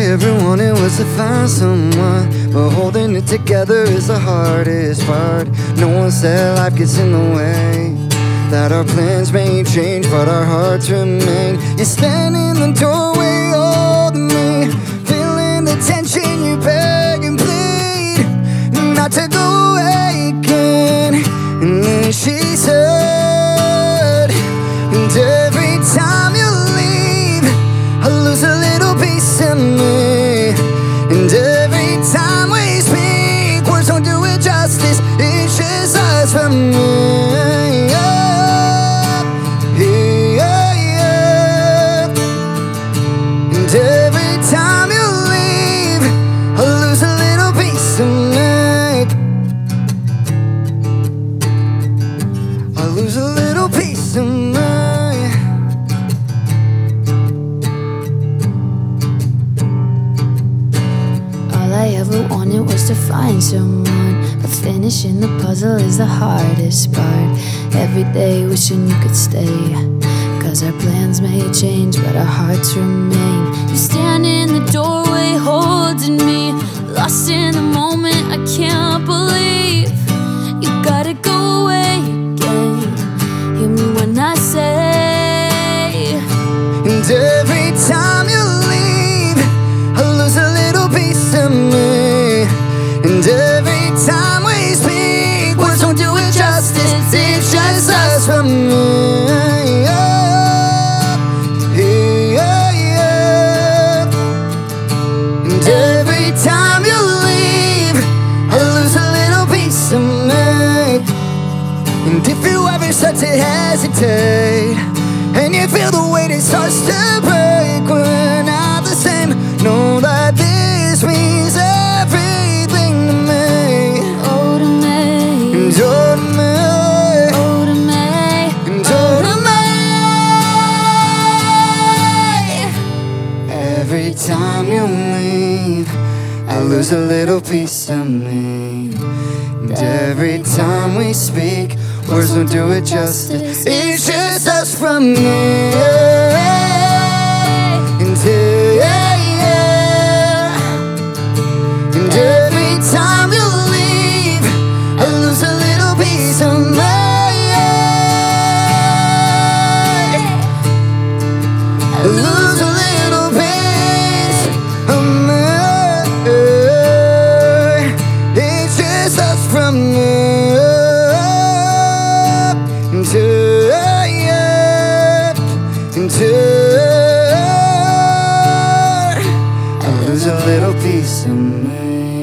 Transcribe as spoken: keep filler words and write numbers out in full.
ever wanted was to find someone, but holding it together is the hardest part. No one said life gets in the way, that our plans may change but our hearts remain. You stand in the doorway holding me, feeling the tension, you beg and plead not to go away again. And then she said, and every time you leave I lose a little piece of me. And every time we speak, words don't do it justice, it's just us from me. Yeah, yeah, yeah. And every time you leave I lose a little piece of me. I lose a little piece of me. I ever wanted was to find someone, but finishing the puzzle is the hardest part. Every day wishing you could stay, cause our plans may change but our hearts remain. You stand in the doorway holding me, lost in the moment, I can't believe you gotta go away again. Hear me when I say, and every time you leave I lose a little piece of me. And every time we speak, words don't do it justice, it's just us from me. Yeah, yeah, yeah. And every time you leave I lose a little piece of me. And if you ever start to hesitate and you feel the weight it starts to break, we're not the same. Know that this means everything to me. oh to me, And oh to me, oh to me, and oh to oh to me. every time you leave I lose a little piece of me. And every time we speak, words don't do it justice, it's just us from me. And yeah, yeah. And every time you leave I lose a little piece of me. I lose a little piece of me. It's just us from me. And yeah, and I lose a little piece of me.